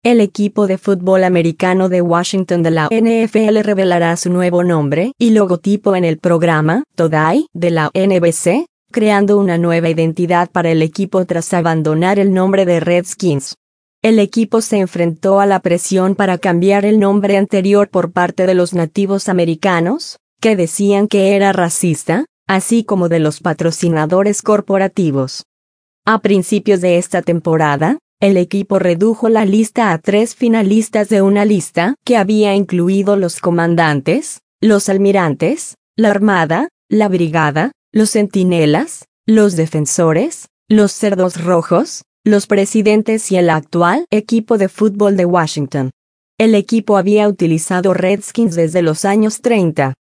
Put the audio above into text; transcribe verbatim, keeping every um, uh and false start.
El equipo de fútbol americano de Washington de la N F L revelará su nuevo nombre y logotipo en el programa Today de la N B C, creando una nueva identidad para el equipo tras abandonar el nombre de Redskins. El equipo se enfrentó a la presión para cambiar el nombre anterior por parte de los nativos americanos, que decían que era racista, así como de los patrocinadores corporativos. A principios de esta temporada, el equipo redujo la lista a tres finalistas de una lista que había incluido los comandantes, los almirantes, la armada, la brigada, los centinelas, los defensores, los cerdos rojos, los presidentes y el actual equipo de fútbol de Washington. El equipo había utilizado Redskins desde los años treinta.